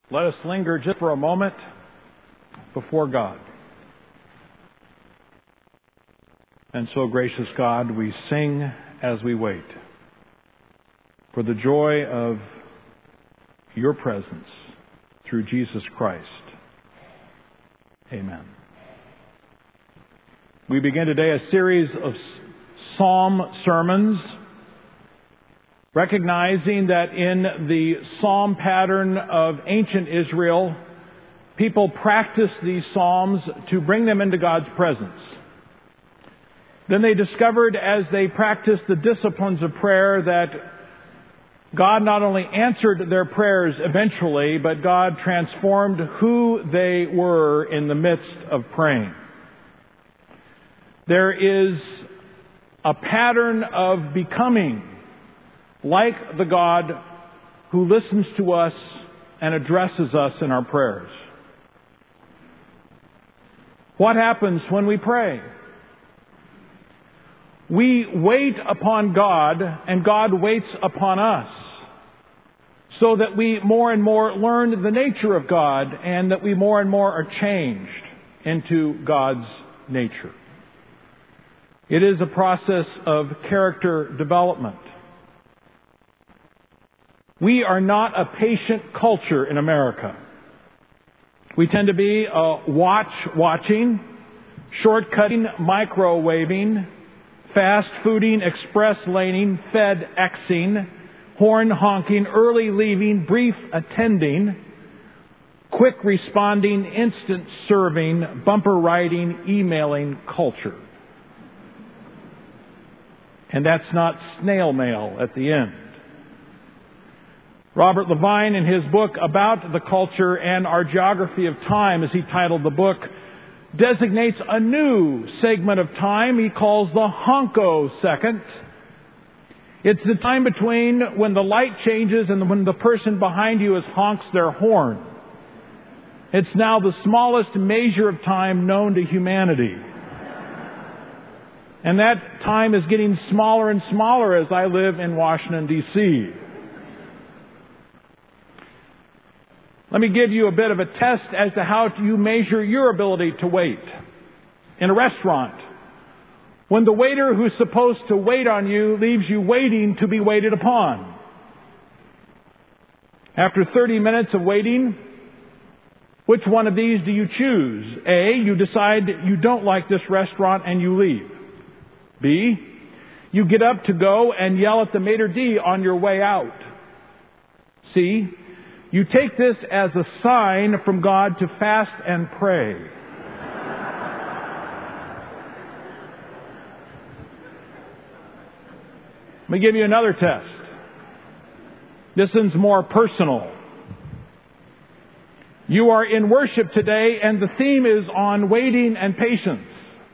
Let us linger just for a moment before God. And so, gracious God, we sing as we wait for the joy of your presence through Jesus Christ. Amen. We begin today a series of psalm sermons, recognizing that in the psalm pattern of ancient Israel, people practiced these psalms to bring them into God's presence. Then they discovered as they practiced the disciplines of prayer that God not only answered their prayers eventually, but God transformed who they were in the midst of praying. There is a pattern of becoming like the God who listens to us and addresses us in our prayers. What happens when we pray? We wait upon God, and God waits upon us, so that we more and more learn the nature of God, and that we more and more are changed into God's nature. It is a process of character development. We are not a patient culture in America. We tend to be watching, shortcutting, microwaving, fast fooding, express laning, FedExing, horn honking, early leaving, brief attending, quick responding, instant serving, bumper riding, emailing culture. And that's not snail mail at the end. Robert Levine, in his book About the Culture and Our Geography of Time, as he titled the book, designates a new segment of time he calls the honkosecond. It's the time between when the light changes and when the person behind you honks their horn. It's now the smallest measure of time known to humanity. And that time is getting smaller and smaller as I live in Washington, D.C. Let me give you a bit of a test as to how you measure your ability to wait. In a restaurant, when the waiter who's supposed to wait on you leaves you waiting to be waited upon. After 30 minutes of waiting, which one of these do you choose? A, you decide you don't like this restaurant and you leave. B, you get up to go and yell at the maitre d' on your way out. C, you take this as a sign from God to fast and pray. Let me give you another test. This one's more personal. You are in worship today and the theme is on waiting and patience.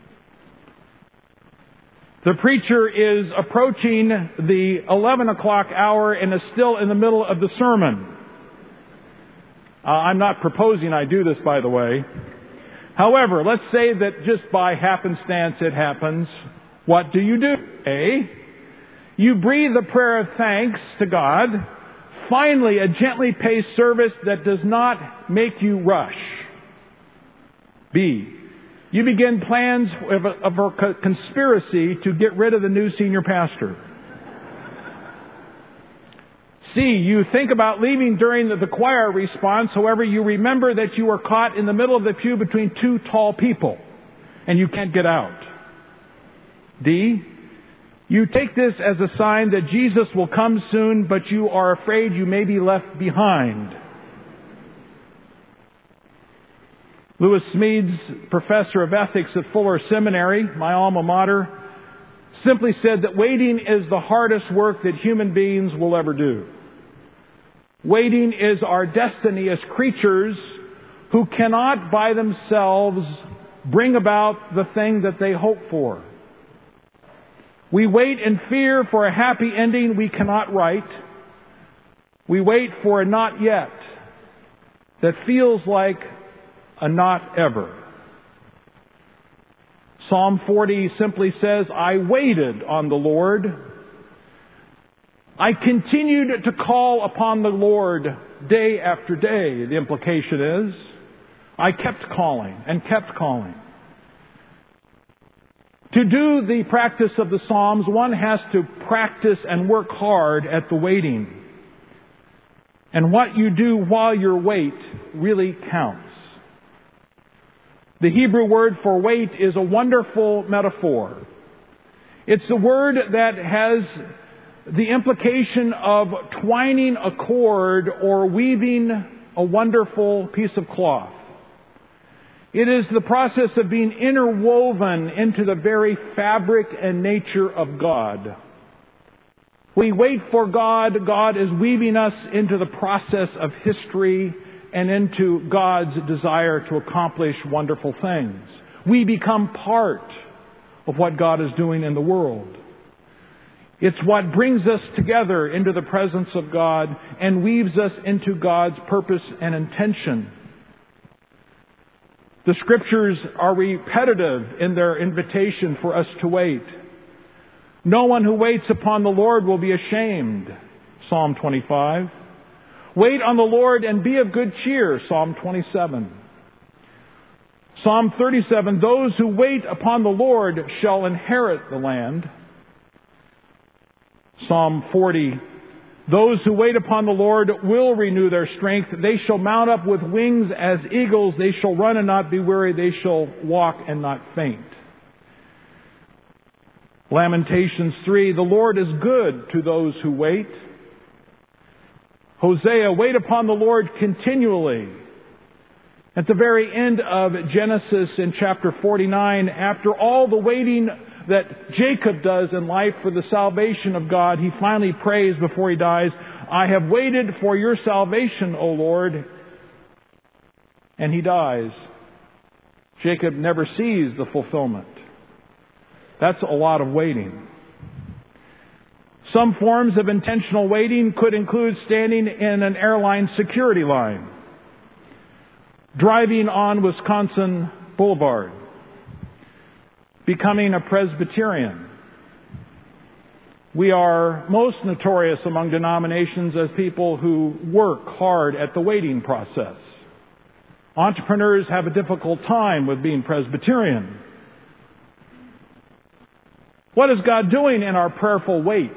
The preacher is approaching the 11 o'clock hour and is still in the middle of the sermon. I'm not proposing I do this, by the way. However, let's say that just by happenstance it happens. What do? A, you breathe a prayer of thanks to God. Finally, a gently paced service that does not make you rush. B, you begin plans of a conspiracy to get rid of the new senior pastor. C, you think about leaving during the choir response. However, you remember that you are caught in the middle of the pew between two tall people and you can't get out. D, you take this as a sign that Jesus will come soon, but you are afraid you may be left behind. Lewis Smedes, professor of ethics at Fuller Seminary, my alma mater, simply said that waiting is the hardest work that human beings will ever do. Waiting is our destiny as creatures who cannot by themselves bring about the thing that they hope for. We wait in fear for a happy ending we cannot write. We wait for a not yet that feels like a not ever. Psalm 40 simply says, I waited on the Lord. I continued to call upon the Lord day after day, the implication is. I kept calling and kept calling. To do the practice of the Psalms, one has to practice and work hard at the waiting. And what you do while you wait really counts. The Hebrew word for wait is a wonderful metaphor. It's a word that has the implication of twining a cord or weaving a wonderful piece of cloth. It is the process of being interwoven into the very fabric and nature of God. We wait for God. God is weaving us into the process of history and into God's desire to accomplish wonderful things. We become part of what God is doing in the world. It's what brings us together into the presence of God and weaves us into God's purpose and intention. The Scriptures are repetitive in their invitation for us to wait. No one who waits upon the Lord will be ashamed, Psalm 25. Wait on the Lord and be of good cheer, Psalm 27. Psalm 37, those who wait upon the Lord shall inherit the land. Psalm 40, those who wait upon the Lord will renew their strength. They shall mount up with wings as eagles. They shall run and not be weary. They shall walk and not faint. Lamentations 3, the Lord is good to those who wait. Hosea, wait upon the Lord continually. At the very end of Genesis in chapter 49, after all the waiting that Jacob does in life for the salvation of God, he finally prays before he dies, I have waited for your salvation, O Lord. And he dies. Jacob never sees the fulfillment. That's a lot of waiting. Some forms of intentional waiting could include standing in an airline security line, driving on Wisconsin Boulevard, becoming a Presbyterian. We are most notorious among denominations as people who work hard at the waiting process. Entrepreneurs have a difficult time with being Presbyterian. What is God doing in our prayerful wait?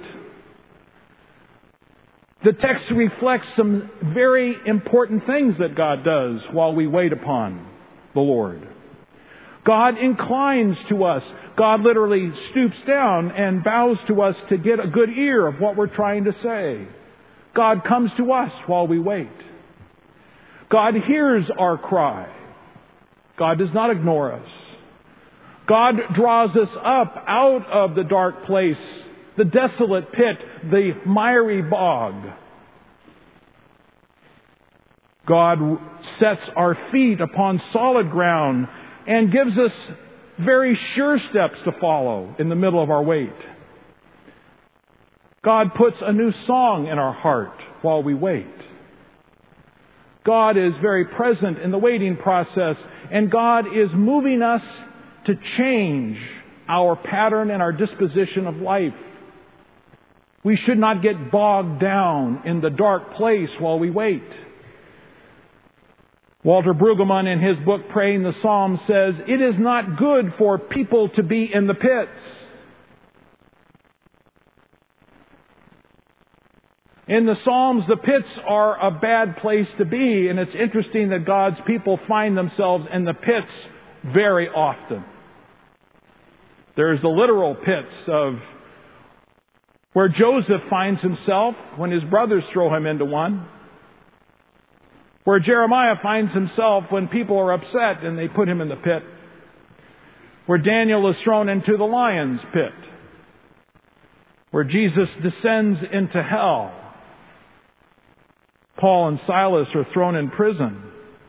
The text reflects some very important things that God does while we wait upon the Lord. God inclines to us. God literally stoops down and bows to us to get a good ear of what we're trying to say. God comes to us while we wait. God hears our cry. God does not ignore us. God draws us up out of the dark place, the desolate pit, the miry bog. God sets our feet upon solid ground and gives us very sure steps to follow in the middle of our wait. God puts a new song in our heart while we wait. God is very present in the waiting process, and God is moving us to change our pattern and our disposition of life. We should not get bogged down in the dark place while we wait. Walter Brueggemann, in his book Praying the Psalms, says, it is not good for people to be in the pits. In the Psalms, the pits are a bad place to be, and it's interesting that God's people find themselves in the pits very often. There's the literal pits of where Joseph finds himself when his brothers throw him into one. Where Jeremiah finds himself when people are upset and they put him in the pit. Where Daniel is thrown into the lion's pit. Where Jesus descends into hell. Paul and Silas are thrown in prison.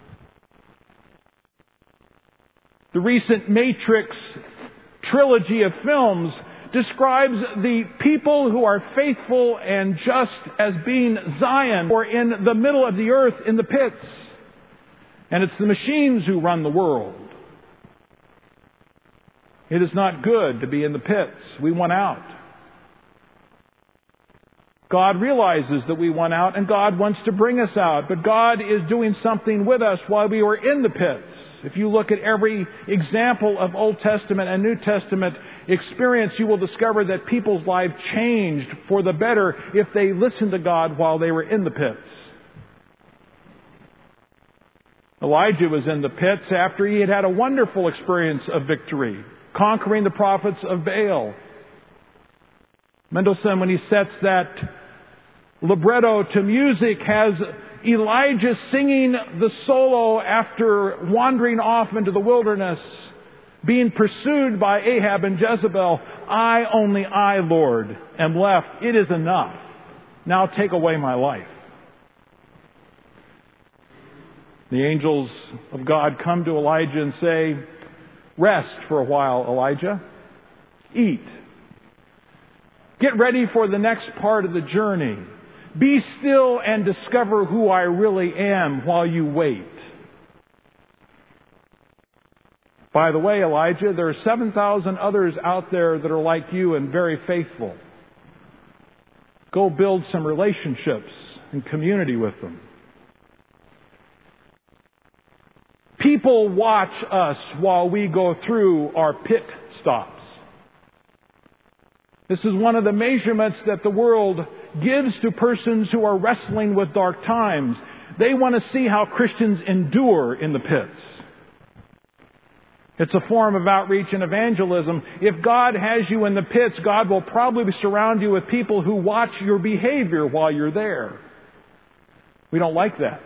The recent Matrix trilogy of films describes the people who are faithful and just as being Zion, or in the middle of the earth in the pits. And it's the machines who run the world. It is not good to be in the pits. We want out. God realizes that we went out, and God wants to bring us out. But God is doing something with us while we were in the pits. If you look at every example of Old Testament and New Testament experience, you will discover that people's lives changed for the better if they listened to God while they were in the pits. Elijah was in the pits after he had had a wonderful experience of victory, conquering the prophets of Baal. Mendelssohn, when he sets that libretto to music, has Elijah singing the solo after wandering off into the wilderness, being pursued by Ahab and Jezebel. I, only I, Lord, am left. It is enough. Now take away my life. The angels of God come to Elijah and say, rest for a while, Elijah. Eat. Get ready for the next part of the journey. Be still and discover who I really am while you wait. By the way, Elijah, there are 7,000 others out there that are like you and very faithful. Go build some relationships and community with them. People watch us while we go through our pit stops. This is one of the measurements that the world gives to persons who are wrestling with dark times. They want to see how Christians endure in the pits. It's a form of outreach and evangelism. If God has you in the pits, God will probably surround you with people who watch your behavior while you're there. We don't like that.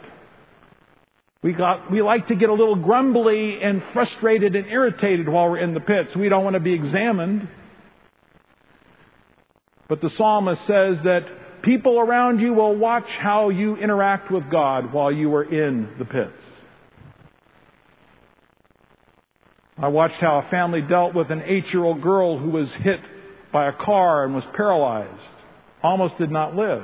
We like to get a little grumbly and frustrated and irritated while we're in the pits. We don't want to be examined. But the psalmist says that people around you will watch how you interact with God while you are in the pits. I watched how a family dealt with an 8-year-old girl who was hit by a car and was paralyzed, almost did not live.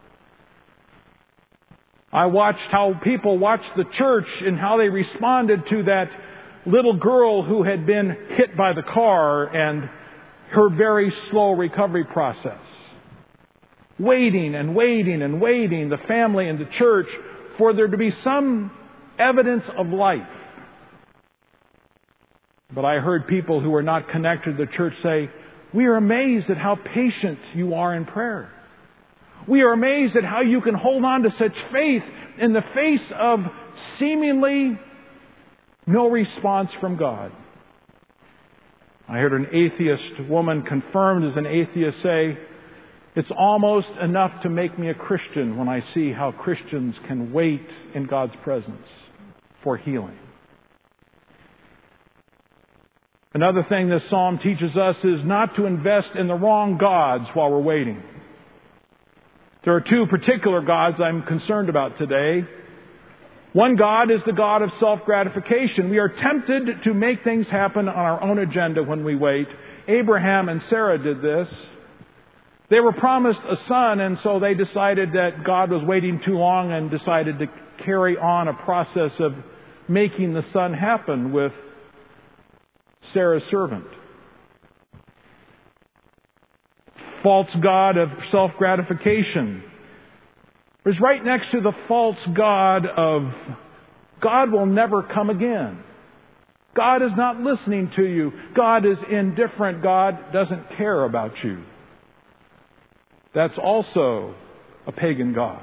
I watched how people watched the church and how they responded to that little girl who had been hit by the car and her very slow recovery process. Waiting and waiting and waiting, the family and the church, for there to be some evidence of life. But I heard people who were not connected to the church say, we are amazed at how patient you are in prayer. We are amazed at how you can hold on to such faith in the face of seemingly no response from God. I heard an atheist woman, confirmed as an atheist, say, it's almost enough to make me a Christian when I see how Christians can wait in God's presence for healing. Another thing this psalm teaches us is not to invest in the wrong gods while we're waiting. There are two particular gods I'm concerned about today. One God is the God of self-gratification. We are tempted to make things happen on our own agenda when we wait. Abraham and Sarah did this. They were promised a son, and so they decided that God was waiting too long and decided to carry on a process of making the son happen with Sarah's servant. False god of self-gratification is right next to the false god of God will never come again. God is not listening to you. God is indifferent. God doesn't care about you. That's also a pagan god.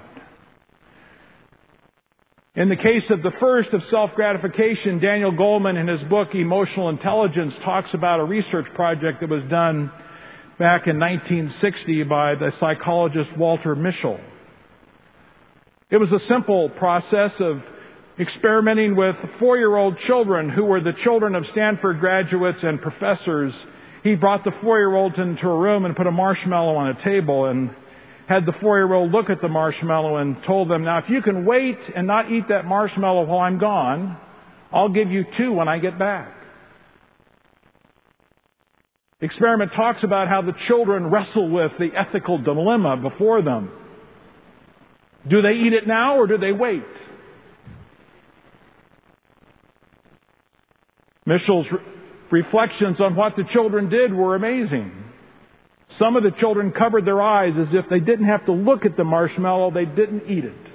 In the case of the first, of self-gratification, Daniel Goleman in his book Emotional Intelligence talks about a research project that was done back in 1960 by the psychologist Walter Mischel. It was a simple process of experimenting with 4-year-old children who were the children of Stanford graduates and professors. He brought the 4-year-olds into a room and put a marshmallow on a table and had the 4-year-old look at the marshmallow and told them, now if you can wait and not eat that marshmallow while I'm gone, I'll give you 2 when I get back. The experiment talks about how the children wrestle with the ethical dilemma before them. Do they eat it now or do they wait? Mischel's reflections on what the children did were amazing. Some of the children covered their eyes as if they didn't have to look at the marshmallow, they didn't eat it.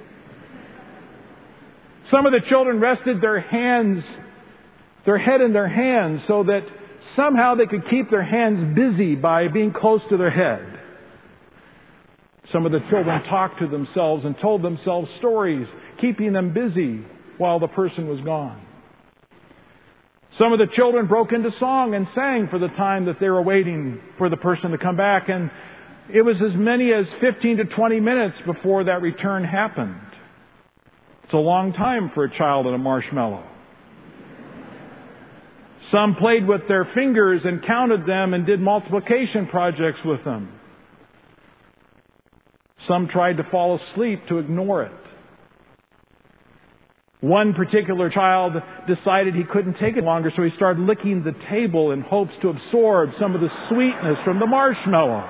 Some of the children rested their head in their hands so that somehow they could keep their hands busy by being close to their head. Some of the children talked to themselves and told themselves stories, keeping them busy while the person was gone. Some of the children broke into song and sang for the time that they were waiting for the person to come back, and it was as many as 15 to 20 minutes before that return happened. It's a long time for a child and a marshmallow. Some played with their fingers and counted them and did multiplication projects with them. Some tried to fall asleep to ignore it. One particular child decided he couldn't take it longer, so he started licking the table in hopes to absorb some of the sweetness from the marshmallow.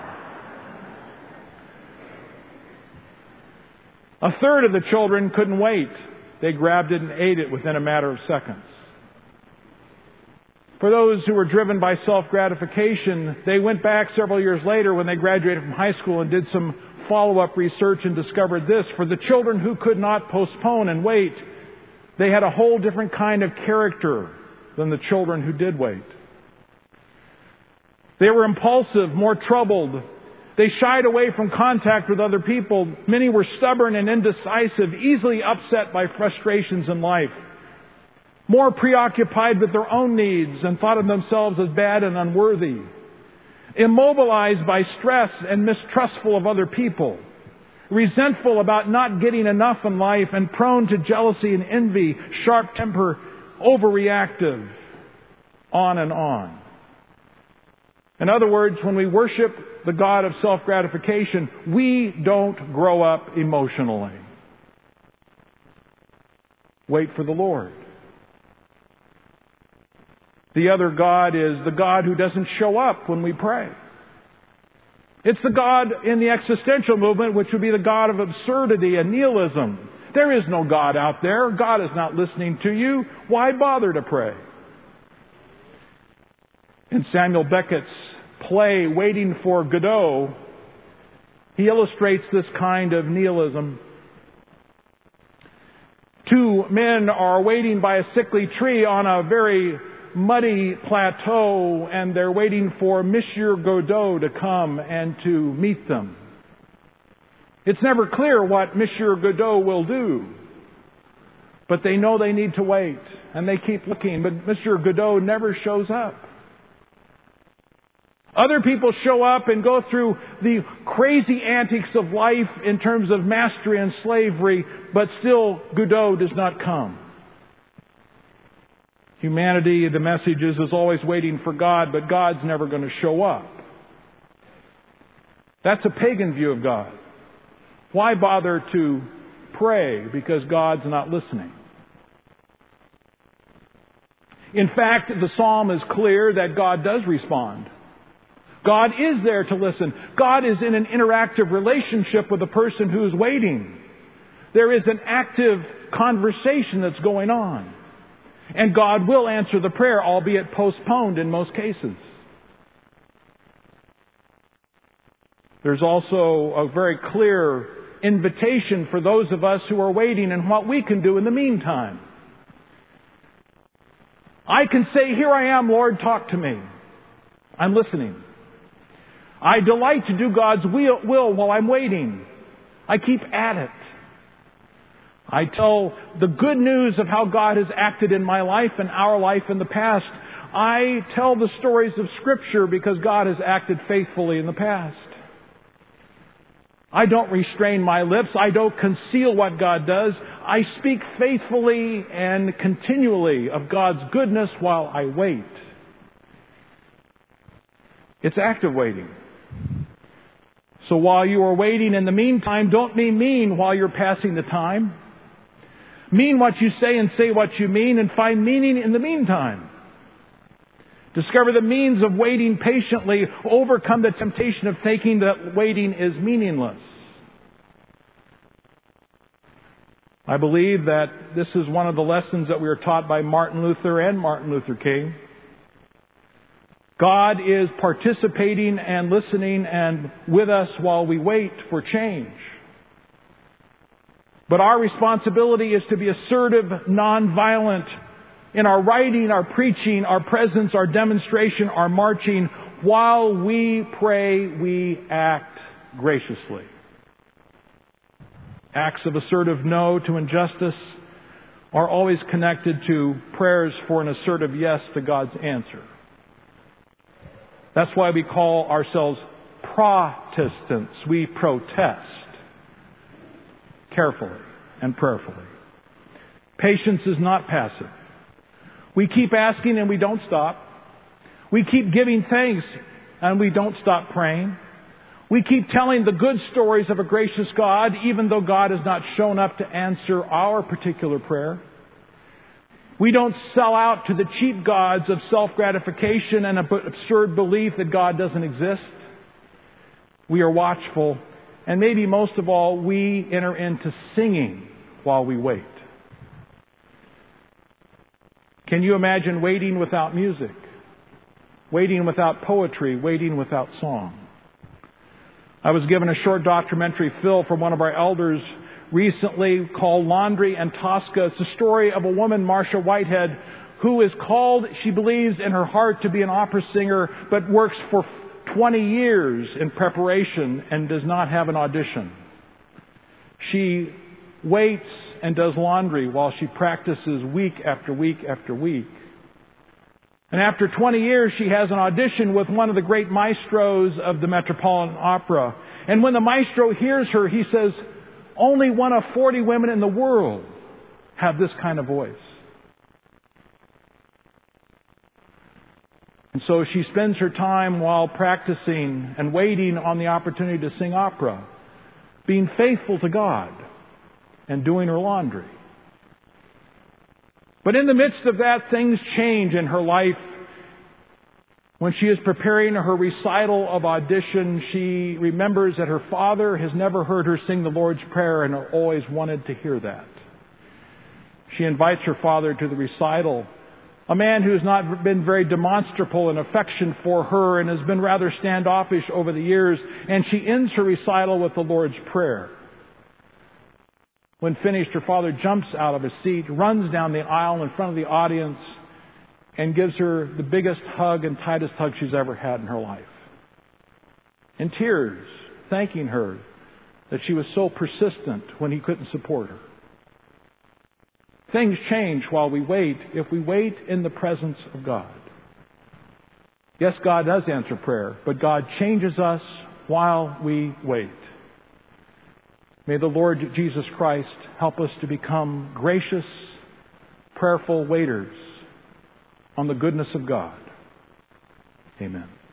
A third of the children couldn't wait. They grabbed it and ate it within a matter of seconds. For those who were driven by self-gratification, they went back several years later when they graduated from high school and did some follow-up research and discovered this. For the children who could not postpone and wait, they had a whole different kind of character than the children who did wait. They were impulsive, more troubled. They shied away from contact with other people. Many were stubborn and indecisive, easily upset by frustrations in life. More preoccupied with their own needs and thought of themselves as bad and unworthy. Immobilized by stress and mistrustful of other people. Resentful about not getting enough in life and prone to jealousy and envy, sharp temper, overreactive, on and on. In other words, when we worship the God of self-gratification, we don't grow up emotionally. Wait for the Lord. The other God is the God who doesn't show up when we pray. It's the God in the existential movement, which would be the God of absurdity and nihilism. There is no God out there. God is not listening to you. Why bother to pray? In Samuel Beckett's play, Waiting for Godot, he illustrates this kind of nihilism. Two men are waiting by a sickly tree on a very muddy plateau, and they're waiting for Monsieur Godot to come and to meet them. It's never clear what Monsieur Godot will do, but they know they need to wait, and they keep looking, but Monsieur Godot never shows up. Other people show up and go through the crazy antics of life in terms of mastery and slavery, but still Godot does not come. Humanity, the message is always waiting for God, but God's never going to show up. That's a pagan view of God. Why bother to pray? Because God's not listening. In fact, the psalm is clear that God does respond. God is there to listen. God is in an interactive relationship with the person who is waiting. There is an active conversation that's going on. And God will answer the prayer, albeit postponed in most cases. There's also a very clear invitation for those of us who are waiting and what we can do in the meantime. I can say, "Here I am, Lord, talk to me. I'm listening. I delight to do God's will while I'm waiting. I keep at it. I tell the good news of how God has acted in my life and our life in the past. I tell the stories of Scripture because God has acted faithfully in the past. I don't restrain my lips. I don't conceal what God does. I speak faithfully and continually of God's goodness while I wait." It's active waiting. So while you are waiting in the meantime, don't be mean while you're passing the time. Mean what you say and say what you mean, and find meaning in the meantime. Discover the means of waiting patiently. Overcome the temptation of thinking that waiting is meaningless. I believe that this is one of the lessons that we are taught by Martin Luther and Martin Luther King. God is participating and listening and with us while we wait for change. But our responsibility is to be assertive, nonviolent in our writing, our preaching, our presence, our demonstration, our marching. While we pray, we act graciously. Acts of assertive no to injustice are always connected to prayers for an assertive yes to God's answer. That's why we call ourselves Protestants. We protest carefully and prayerfully. Patience is not passive. We keep asking and we don't stop. We keep giving thanks and we don't stop praying. We keep telling the good stories of a gracious God, even though God has not shown up to answer our particular prayer. We don't sell out to the cheap gods of self-gratification and absurd belief that God doesn't exist. We are watchful, and maybe most of all, we enter into singing while we wait. Can you imagine waiting without music? Waiting without poetry? Waiting without song? I was given a short documentary film from one of our elders recently called Laundry and Tosca. It's the story of a woman, Marcia Whitehead, who is called, she believes in her heart, to be an opera singer, but works for 20 years in preparation and does not have an audition. She waits and does laundry while she practices week after week after week. And after 20 years, she has an audition with one of the great maestros of the Metropolitan Opera. And when the maestro hears her, he says, only one of 40 women in the world have this kind of voice. And so she spends her time while practicing and waiting on the opportunity to sing opera, being faithful to God and doing her laundry. But in the midst of that, things change in her life. When she is preparing her recital of audition, she remembers that her father has never heard her sing the Lord's Prayer and always wanted to hear that. She invites her father to the recital, a man who has not been very demonstrable in affection for her and has been rather standoffish over the years, and she ends her recital with the Lord's Prayer. When finished, her father jumps out of his seat, runs down the aisle in front of the audience, and gives her the biggest hug and tightest hug she's ever had in her life. In tears, thanking her that she was so persistent when he couldn't support her. Things change while we wait if we wait in the presence of God. Yes, God does answer prayer, but God changes us while we wait. May the Lord Jesus Christ help us to become gracious, prayerful waiters on the goodness of God. Amen.